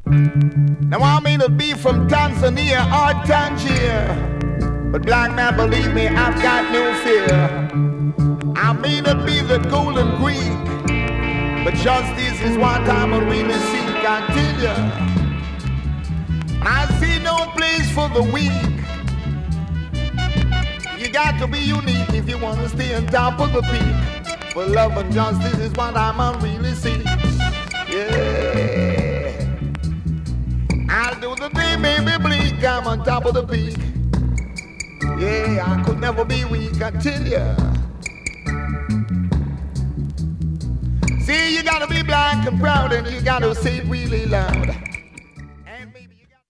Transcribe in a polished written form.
Now I may not be from Tanzania or Tangier, but black man, believe me, I've got no fear. I may not be the golden Greek, but justice is what I'm really seek. I tell ya, I see no place for the weak. You got to be unique if you want to stay on top of the peak. For love and justice is what I'm really seek. Yeah, I'll do the day, baby, bleak. I'm on top of the peak. Yeah, I could never be weak, I tell ya. See, you gotta be black and proud, and you gotta say it really loud. And maybe you got...